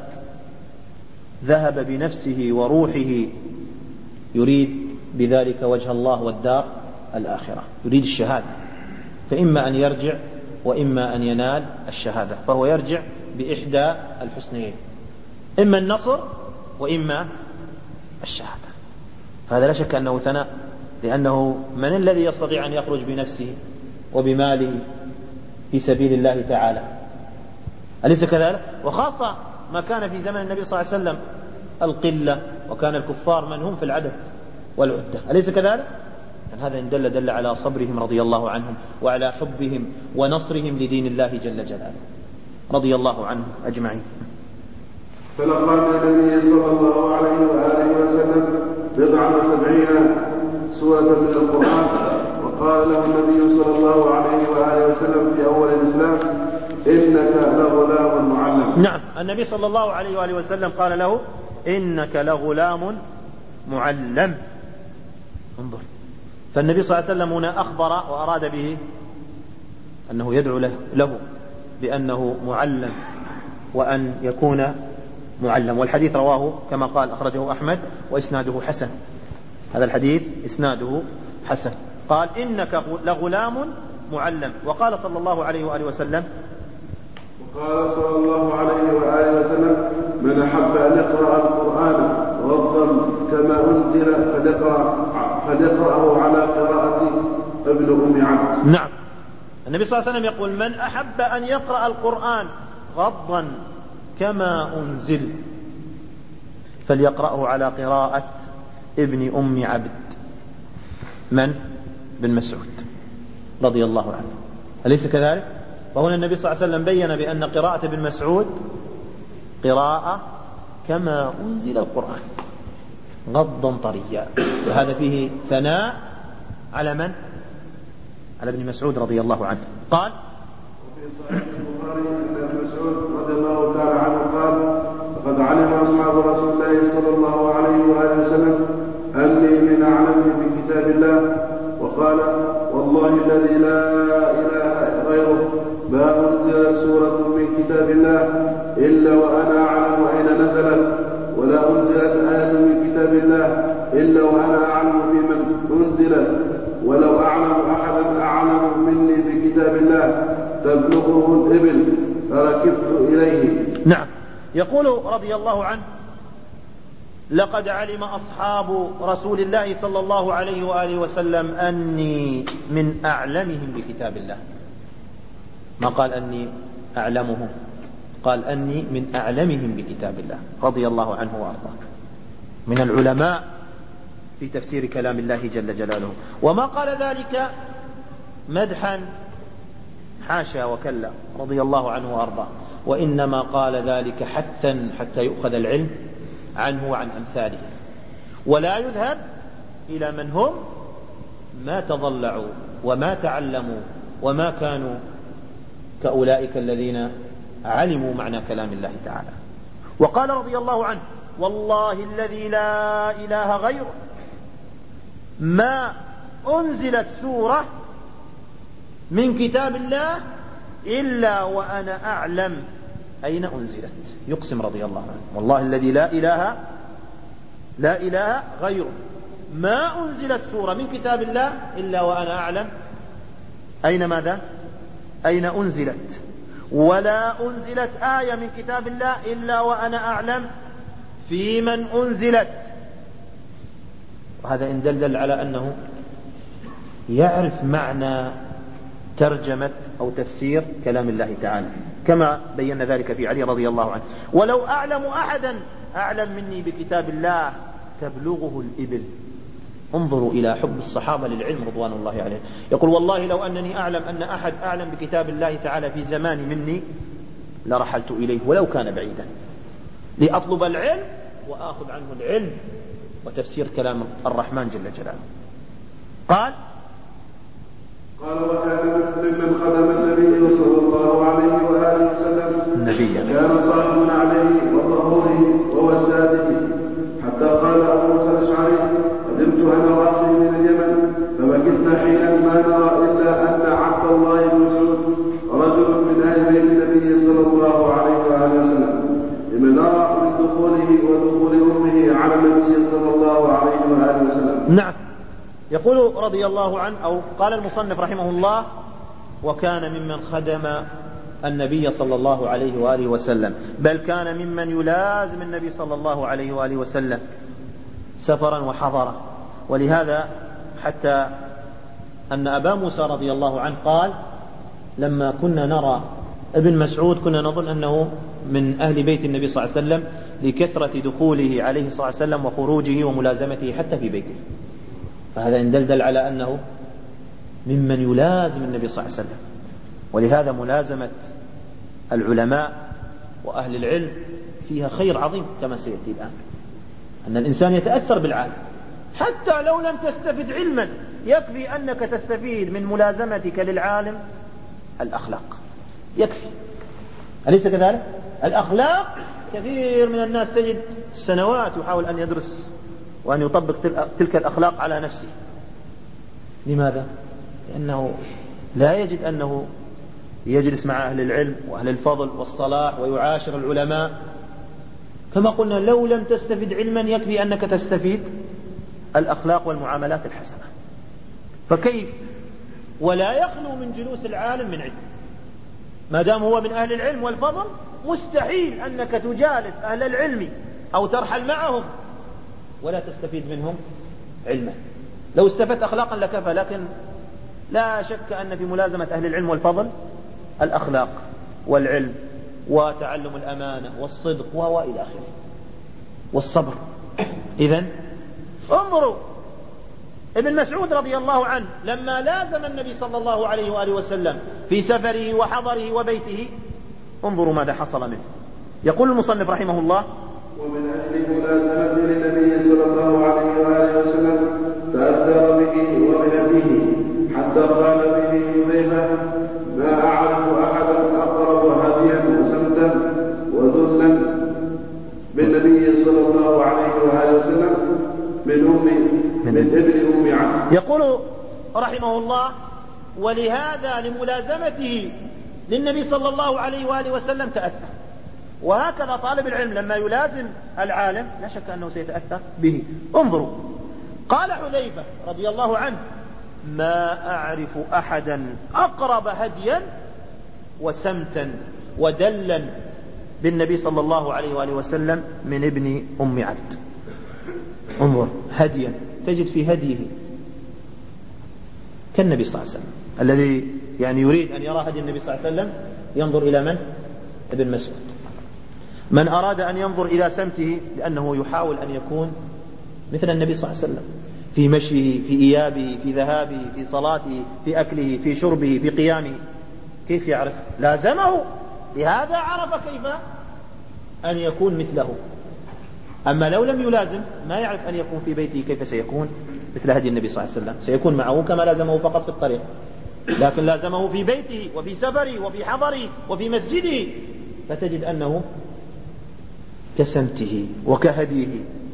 ذهب بنفسه وروحه يريد بذلك وجه الله والدار الآخرة، يريد الشهادة، فإما أن يرجع وإما أن ينال الشهادة، فهو يرجع بإحدى الحسنيين، إما النصر وإما الشهادة. فهذا لا شك أنه ثناء، لأنه من الذي يستطيع أن يخرج بنفسه وبماله في سبيل الله تعالى؟ أليس كذلك؟ وخاصة ما كان في زمن النبي صلى الله عليه وسلم القلة، وكان الكفار من هم في العدد والعدة، أليس كذلك؟ يعني هذا إن دل على صبرهم رضي الله عنهم وعلى حبهم ونصرهم لدين الله جل جلاله رضي الله عنهم أجمعين. فلقى النبي صلى الله عليه وآله وسلم 79 سورة من القرآن، وقال له النبي صلى الله عليه وآله وسلم في أول الإسلام إنك لغلام معلم. نعم، النبي صلى الله عليه وآله وسلم قال له إنك لغلام معلم. انظر، فالنبي صلى الله عليه وسلم هنا أخبر وأراد به أنه يدعو له بأنه معلم وأن يكون معلم. والحديث رواه كما قال أخرجه أحمد وإسناده حسن، هذا الحديث إسناده حسن. قال إنك لغلام معلم. وقال صلى الله عليه وآله وسلم وقال صلى الله عليه وآله وسلم من أحب أن يقرأ القرآن غضا كما أنزل فليقرأه على قراءة ابن أم عبد. نعم، النبي صلى الله عليه وسلم يقول من أحب أن يقرأ القرآن غضا كما أنزل فليقرأه على قراءة ابن أم عبد. من؟ بن مسعود رضي الله عنه، أليس كذلك؟ وهنا النبي صلى الله عليه وسلم بين بأن قراءة ابن مسعود قراءة كما أنزل القرآن غضا طريا، وهذا فيه ثناء على من؟ على ابن مسعود رضي الله عنه. قال وفي صحيح البخاري أن ابن مسعود رضي الله تعالى عنه قال لقد علم أصحاب رسول الله صلى الله عليه وآله وسلم أني من أعلمهم بكتاب الله، وقال والله الذي لا إله غيره ما أنزلت سورة من كتاب الله إلا وأنا أعلم أين نزلت، ولا أنزلت آية من كتاب الله إلا وأنا أعلم في من أنزلت، ولو أعلم أحدا أعلم مني بكتاب الله تبلغه الإبل فركبت إليه. نعم، يقول رضي الله عنه لقد علم أصحاب رسول الله صلى الله عليه وآله وسلم أني من أعلمهم بكتاب الله. ما قال أني أعلمهم، قال أني من أعلمهم بكتاب الله رضي الله عنه وأرضاه، من العلماء في تفسير كلام الله جل جلاله. وما قال ذلك مدحا، حاشا وكلا، رضي الله عنه وأرضاه، وإنما قال ذلك حتى يؤخذ العلم عنه وعن أمثاله، ولا يذهب إلى من هم ما تضلعوا وما تعلموا وما كانوا كأولئك الذين علموا معنى كلام الله تعالى. وقال رضي الله عنه: والله الذي لا إله غيره ما أنزلت سورة من كتاب الله إلا وأنا أعلم أين أنزلت. يقسم رضي الله عنه: والله الذي لا إله غيره ما أنزلت سورة من كتاب الله إلا وأنا أعلم أين ماذا؟ أين أنزلت، ولا أنزلت آية من كتاب الله إلا وأنا أعلم في من أنزلت. وهذا إن دلدل على أنه يعرف معنى ترجمة أو تفسير كلام الله تعالى، كما بينا ذلك في علي رضي الله عنه: ولو أعلم أحدا أعلم مني بكتاب الله تبلغه الإبل. انظروا إلى حب الصحابة للعلم رضوان الله عليهم. يقول: والله لو أنني أعلم أن أحد أعلم بكتاب الله تعالى في زمان مني لرحلت إليه ولو كان بعيدا لأطلب العلم وآخذ عنه العلم وتفسير كلام الرحمن جل جلاله. قال: وكان ممن خدم النبي صلى الله عليه وآله وسلم كان صاحب عليه وظهوره ووساده، حتى قال أبو موسى الأشعري: قدمت أنا وأخي من اليمن فمكثنا حينا ما نرى إلا أن عبد الله بن مسعود رجل من أهل بيت النبي صلى الله عليه وآله وسلم، لما نرى من دخوله ودخول أمه على النبي صلى الله عليه وآله وسلم. نعم. يقول رضي الله عنه، أو قال المصنف رحمه الله: وكان ممن خدم النبي صلى الله عليه وآله وسلم، بل كان ممن يلازم النبي صلى الله عليه وآله وسلم سفرا وحضرا. ولهذا حتى أن أبا موسى رضي الله عنه قال: لما كنا نرى ابن مسعود كنا نظن أنه من أهل بيت النبي صلى الله عليه وسلم لكثرة دخوله عليه صلى الله عليه وسلم وخروجه وملازمته حتى في بيته. فهذا يدل على أنه ممن يلازم النبي صلى الله عليه وسلم. ولهذا ملازمة العلماء وأهل العلم فيها خير عظيم، كما سيأتي الآن، أن الإنسان يتأثر بالعالم حتى لو لم تستفد علما. يكفي أنك تستفيد من ملازمتك للعالم الأخلاق، يكفي. أليس كذلك؟ الأخلاق، كثير من الناس تجد سنوات يحاول أن يدرس وأن يطبق تلك الأخلاق على نفسه. لماذا؟ لأنه لا يجد أنه يجلس مع أهل العلم وأهل الفضل والصلاح ويعاشر العلماء. كما قلنا، لو لم تستفد علما يكفي أنك تستفيد الأخلاق والمعاملات الحسنة. فكيف ولا يخلو من جلوس العالم من علم؟ ما دام هو من أهل العلم والفضل مستحيل أنك تجالس أهل العلم أو ترحل معهم ولا تستفيد منهم علما. لو استفدت أخلاقا لكفى، لكن لا شك أن في ملازمة أهل العلم والفضل الأخلاق والعلم وتعلم الأمانة والصدق وإلى آخره والصبر. إذن انظروا ابن مسعود رضي الله عنه لما لازم النبي صلى الله عليه وآله وسلم في سفره وحضره وبيته، انظروا ماذا حصل منه. يقول المصنف رحمه الله: ومن أجل ملازمته للنبي صلى الله عليه وآله وسلم تأثر به وبهديه، حتى قال به حذيفة: ما أعرف أحدا أقرب هديا وسمتا وذلا بالنبي صلى الله عليه وآله وسلم من ابن أم عبد. يقول رحمه الله: ولهذا لملازمته للنبي صلى الله عليه وآله وسلم تأثر. وهكذا طالب العلم لما يلازم العالم لا شك أنه سيتأثر به. انظروا، قال حذيفة رضي الله عنه: ما أعرف أحدا أقرب هديا وسمتا ودلا بالنبي صلى الله عليه وآله وسلم من ابن أم عبد. انظر هديا، تجد في هديه كالنبي صلى الله عليه وسلم، الذي يعني يريد أن يرى هدي النبي صلى الله عليه وسلم ينظر إلى من؟ ابن مسعود. من أراد أن ينظر إلى سمته لأنه يحاول أن يكون مثل النبي صلى الله عليه وسلم في مشيه، في إيابه، في ذهابه، في صلاته، في أكله، في شربه، في قيامه، كيف يعرف؟ لازمه، لهذا عرف كيف أن يكون مثله. أما لو لم يلازم ما يعرف أن يكون في بيته كيف سيكون مثل هدي النبي صلى الله عليه وسلم، سيكون معه كما لازمه فقط في الطريق، لكن لازمه في بيته وفي سفره وفي حضره وفي مسجده، فتجد أنه كسمته وكهديه،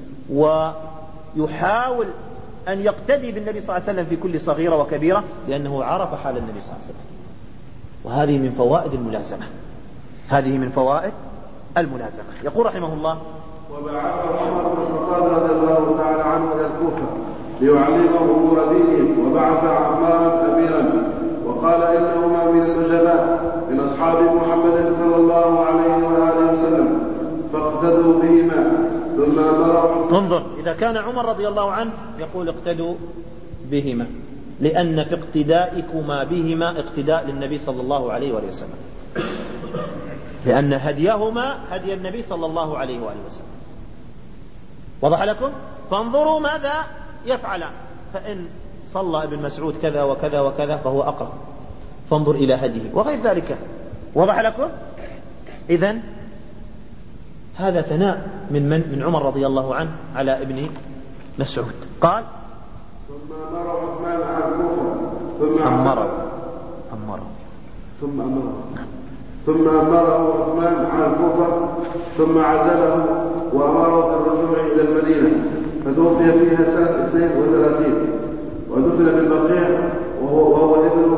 ويحاول أن يقتدي بالنبي صلى الله عليه وسلم في كل صغيرة وكبيرة لأنه عرف حال النبي صلى الله عليه وسلم. وهذه من فوائد الملازمة، هذه من فوائد الملازمة. يقول رحمه الله: وبعثه عمر بن الخطاب رضي الله تعالى عنه إلى الكوفة ليعلمه أمور دينهم، وبعث عمارا أميرا، وقال إنهما من النجباء من أصحاب محمد صلى الله عليه وآله وسلم فاقتدوا بهما. ثم أمر. انظر، إذا كان عمر رضي الله عنه يقول اقتدوا بهما، لأن في اقتدائكما بهما اقتداء للنبي صلى الله عليه وآله وسلم، لأن هديهما هدي النبي صلى الله عليه وآله وسلم. وضح لكم؟ فانظروا ماذا يفعلان، فإن صلى ابن مسعود كذا وكذا وكذا فهو أقرب، فانظر إلى هديه وغير ذلك. وضح لكم؟ إذن هذا ثناء من عمر رضي الله عنه على ابن مسعود. قال: ثم أمر عثمان على الكوفة ثم أمره عثمان على الكوفة ثم عزله وأمره بالرجوع إلى المدينة، فتوفي فيها سنة 32 ودفن بالبقيع وهو ابن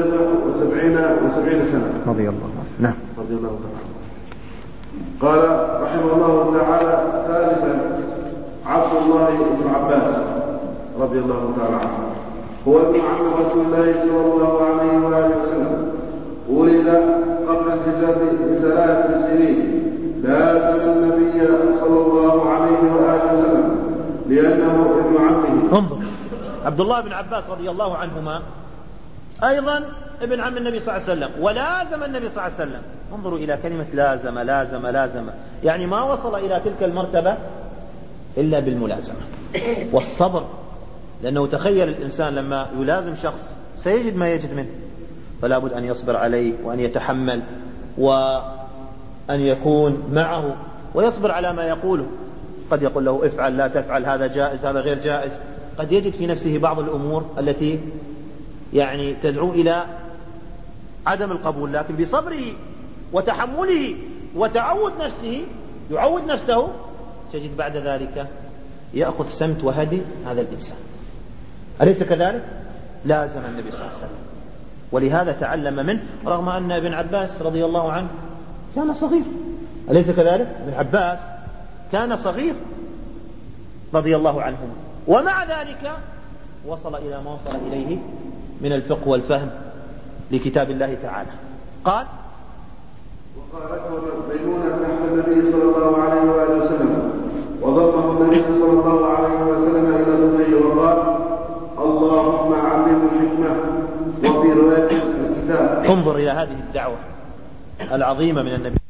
70 سنة رضي الله عنه. نعم، رضي الله تعالى. قال رحمه الله تعالى: ثالثا عبد الله بن عباس رضي الله تعالى عنه، هو ابن عم رسول الله صلى الله عليه وآله وسلم، ولد قبل الهجرة ب3 سنين، لازم النبي صلى الله عليه وآله وسلم لأنه ابن عمه. انظر، عبد الله بن عباس رضي الله عنهما أيضا ابن عم النبي صلى الله عليه وسلم، ولازم النبي صلى الله عليه وسلم. انظروا إلى كلمة لازم لازم لازم، يعني ما وصل إلى تلك المرتبة إلا بالملازمة والصبر، لأنه تخيل الإنسان لما يلازم شخص سيجد ما يجد منه، فلا بد أن يصبر عليه وأن يتحمل وأن يكون معه ويصبر على ما يقوله. قد يقول له افعل لا تفعل، هذا جائز هذا غير جائز، قد يجد في نفسه بعض الأمور التي يعني تدعو إلى عدم القبول، لكن بصبره وتحمله وتعود نفسه يعود نفسه تجد بعد ذلك يأخذ سمت وهدي هذا الإنسان. أليس كذلك؟ لازم النبي صلى الله عليه وسلم، ولهذا تعلم منه، رغم أن ابن عباس رضي الله عنه كان صغير. أليس كذلك؟ ابن عباس كان صغير رضي الله عنه، ومع ذلك وصل إلى ما وصل إليه من الفقه والفهم لكتاب الله تعالى. قال: وقالته ميمونة تحت النبي صلى الله عليه وآله وسلم، وضمه النبي صلى الله عليه وسلم إلى صدره وقال: اللهم علمه الحكمة، وفي رواية الكتاب. انظر إلى هذه الدعوة العظيمة من النبي